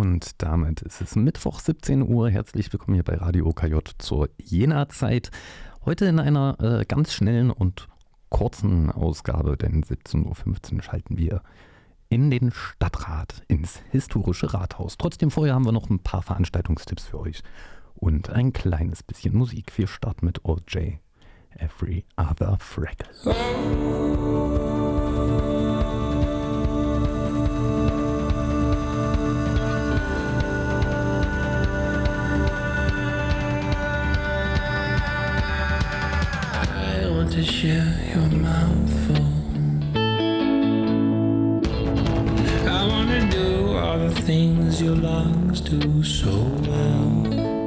Und damit ist es Mittwoch 17 Uhr. Herzlich willkommen hier bei Radio OKJ zur Jena-Zeit. Heute in einer ganz schnellen und kurzen Ausgabe, denn 17.15 Uhr schalten wir in den Stadtrat, ins historische Rathaus. Trotzdem vorher haben wir noch ein paar Veranstaltungstipps für euch und ein kleines bisschen Musik. Wir starten mit OJ, Every Other Freckle. To share your mouthful, I wanna do all the things your lungs do so well.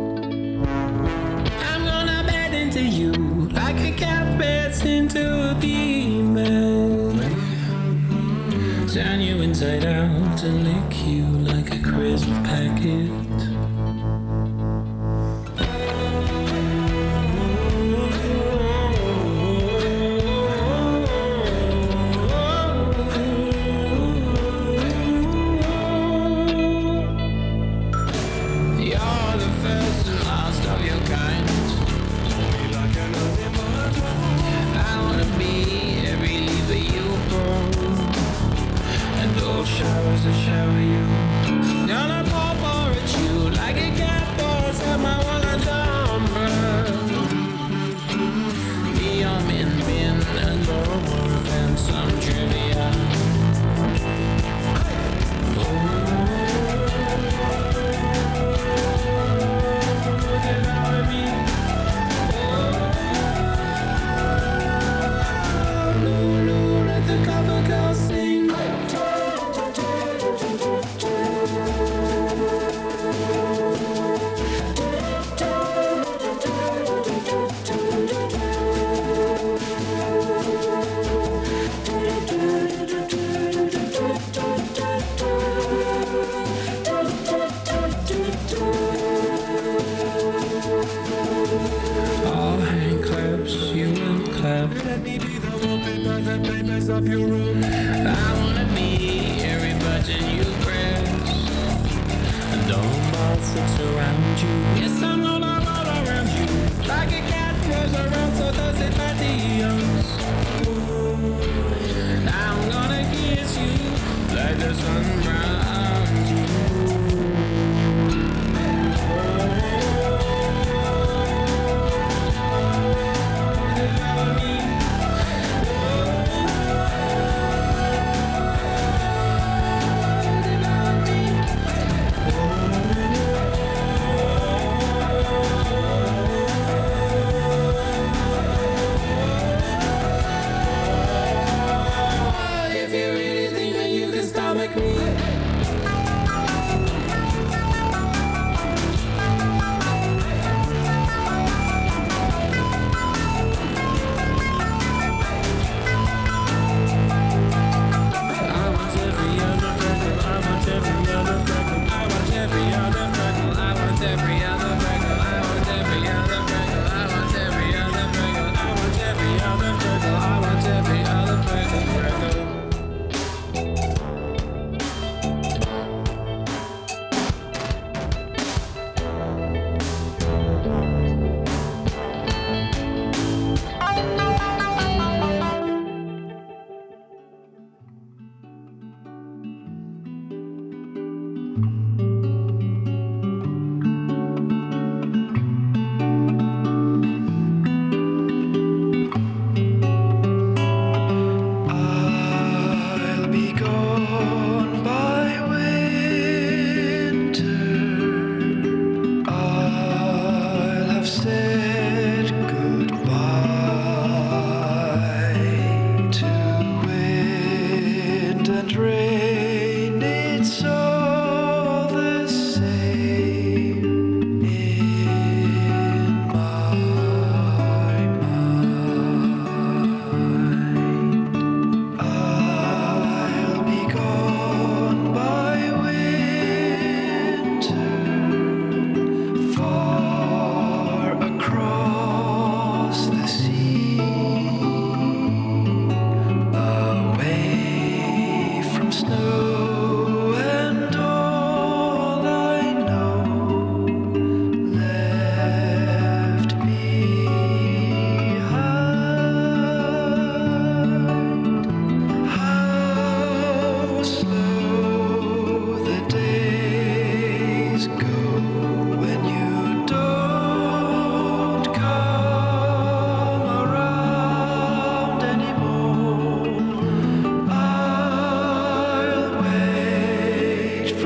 I'm gonna bed into you like a cat beds into a female. Turn you inside out and lick you like a crisp packet. Showers to shower you. Gonna pour at you like a cat pours at my one number. Me, I'm in and more and some trivia. Let the cover girl sing. All hand claps, you will clap. Let me be the wallpaper that papers up your room. I wanna be every button you press, and all the sits around you. Yes, I'm gonna roll around you like a cat goes around, so does it my DMs. I'm gonna kiss you like the sun around you. If you really think that you can stomach me, I want every other freckle, I want every other freckle, I want every other freckle, I want every other freckle, I want every other freckle, I want every other freckle, I want every other freckle, I want every other freckle. I'll be gone by winter. I'll have said goodbye to wind and rain. It's all the same in my mind. I'll be gone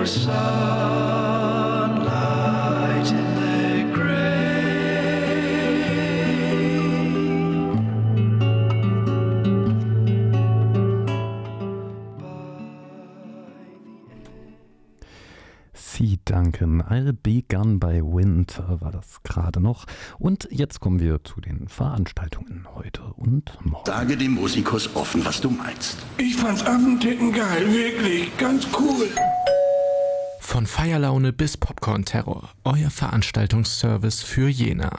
sunlight in the Sea Duncan, I'll Be Gone by Wind war das gerade noch. Und jetzt kommen wir zu den Veranstaltungen heute und morgen. Sage dem Musikus offen, was du meinst. Ich fand's Affentitten geil, wirklich, ganz cool. Von Feierlaune bis Popcorn-Terror, euer Veranstaltungsservice für Jena.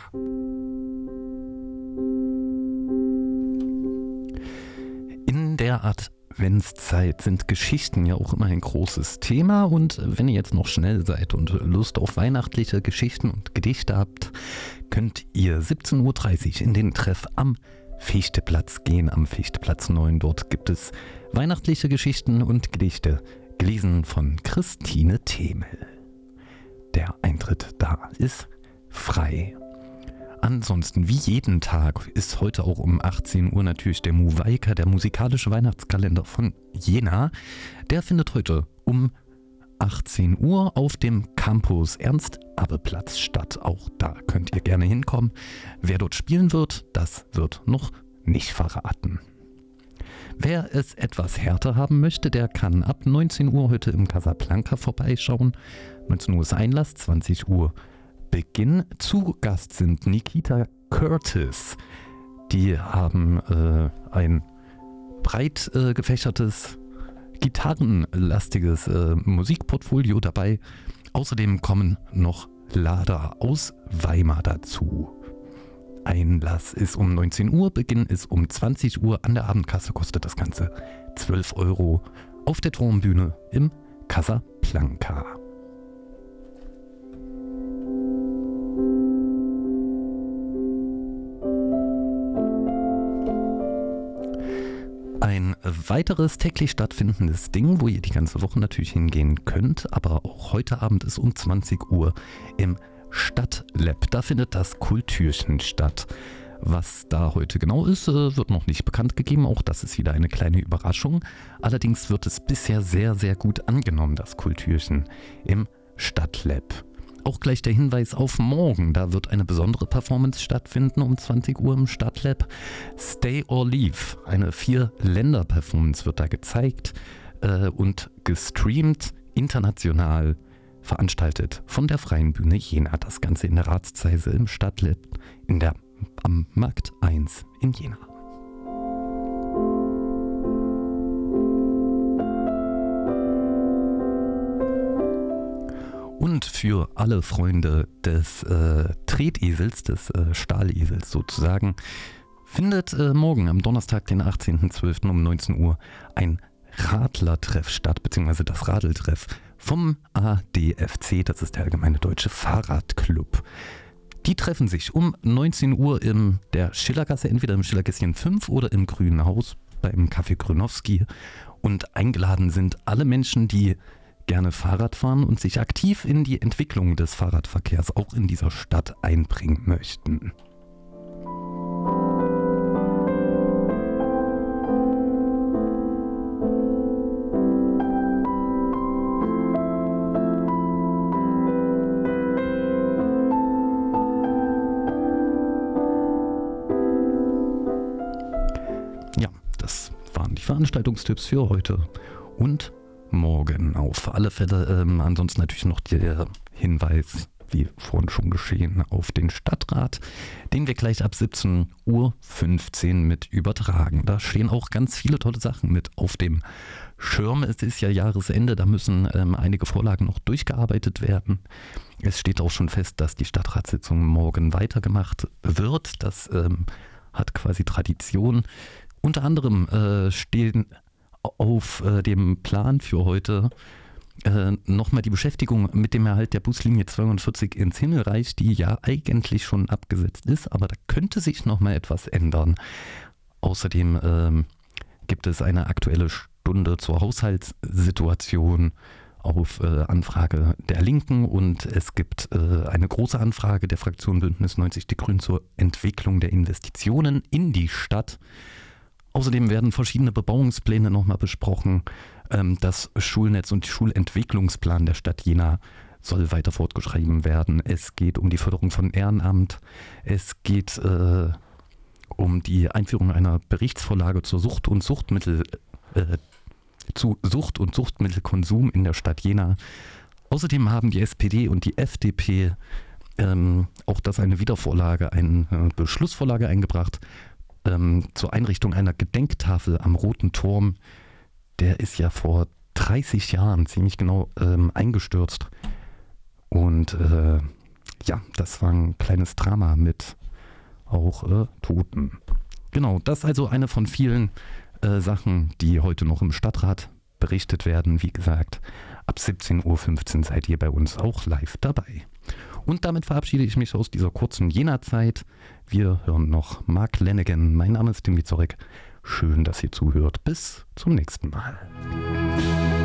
In der Adventszeit sind Geschichten ja auch immer ein großes Thema, und wenn ihr jetzt noch schnell seid und Lust auf weihnachtliche Geschichten und Gedichte habt, könnt ihr 17.30 Uhr in den Treff am Fichteplatz gehen, am Fichteplatz 9. Dort gibt es weihnachtliche Geschichten und Gedichte, gelesen von Christine Themel. Der Eintritt da ist frei. Ansonsten, wie jeden Tag, ist heute auch um 18 Uhr natürlich der Muweika, der musikalische Weihnachtskalender von Jena. Der findet heute um 18 Uhr auf dem Campus Ernst-Abbe-Platz statt. Auch da könnt ihr gerne hinkommen. Wer dort spielen wird, das wird noch nicht verraten. Wer es etwas härter haben möchte, der kann ab 19 Uhr heute im Casablanca vorbeischauen. 19 Uhr ist Einlass, 20 Uhr Beginn. Zu Gast sind Nikita Curtis. Die haben ein breit gefächertes, gitarrenlastiges Musikportfolio dabei. Außerdem kommen noch Lada aus Weimar dazu. Einlass ist um 19 Uhr, Beginn ist um 20 Uhr. An der Abendkasse kostet das Ganze 12 € auf der Turmbühne im Casablanca. Ein weiteres täglich stattfindendes Ding, wo ihr die ganze Woche natürlich hingehen könnt, aber auch heute Abend ist um 20 Uhr im Stadtlab. Da findet das Kultürchen statt. Was da heute genau ist, wird noch nicht bekannt gegeben. Auch das ist wieder eine kleine Überraschung. Allerdings wird es bisher sehr, sehr gut angenommen, das Kultürchen im Stadtlab. Auch gleich der Hinweis auf morgen. Da wird eine besondere Performance stattfinden um 20 Uhr im Stadtlab. Stay or Leave. Eine 4-Länder-Performance wird da gezeigt und gestreamt, international veranstaltet von der Freien Bühne Jena. Das Ganze in der Ratszeise im Stadtlab am Markt 1 in Jena. Und für alle Freunde des Tretesels, des Stahlesels sozusagen, findet morgen am Donnerstag, den 18.12. um 19 Uhr ein Radlertreff statt, beziehungsweise das Radeltreff vom ADFC, das ist der Allgemeine Deutsche Fahrradclub. Die treffen sich um 19 Uhr in der Schillergasse, entweder im Schillergässchen 5 oder im Grünen Haus beim Café Grünowski. Und eingeladen sind alle Menschen, die gerne Fahrrad fahren und sich aktiv in die Entwicklung des Fahrradverkehrs auch in dieser Stadt einbringen möchten. Ja, das waren die Veranstaltungstipps für heute und morgen. Auf alle Fälle ansonsten natürlich noch der Hinweis, wie vorhin schon geschehen, auf den Stadtrat, den wir gleich ab 17.15 Uhr mit übertragen. Da stehen auch ganz viele tolle Sachen mit auf dem Schirm. Es ist ja Jahresende, da müssen einige Vorlagen noch durchgearbeitet werden. Es steht auch schon fest, dass die Stadtratssitzung morgen weitergemacht wird. Das hat quasi Tradition. Unter anderem stehen auf dem Plan für heute nochmal die Beschäftigung mit dem Erhalt der Buslinie 42 ins Himmelreich, die ja eigentlich schon abgesetzt ist, aber da könnte sich nochmal etwas ändern. Außerdem gibt es eine aktuelle Stunde zur Haushaltssituation auf Anfrage der Linken und es gibt eine große Anfrage der Fraktion Bündnis 90 Die Grünen zur Entwicklung der Investitionen in die Stadt. Außerdem werden verschiedene Bebauungspläne nochmal besprochen. Das Schulnetz und Schulentwicklungsplan der Stadt Jena soll weiter fortgeschrieben werden. Es geht um die Förderung von Ehrenamt. Es geht um die Einführung einer Berichtsvorlage zur Sucht- und Suchtmittelkonsum in der Stadt Jena. Außerdem haben die SPD und die FDP auch das eine Wiedervorlage, eine Beschlussvorlage eingebracht zur Einrichtung einer Gedenktafel am Roten Turm. Der ist ja vor 30 Jahren ziemlich genau eingestürzt. Und das war ein kleines Drama mit auch Toten. Genau, das ist also eine von vielen Sachen, die heute noch im Stadtrat berichtet werden. Wie gesagt, ab 17.15 Uhr seid ihr bei uns auch live dabei. Und damit verabschiede ich mich aus dieser kurzen Jena-Zeit. Wir hören noch Mark Lanegan. Mein Name ist Tim Wiezorek. Schön, dass ihr zuhört. Bis zum nächsten Mal.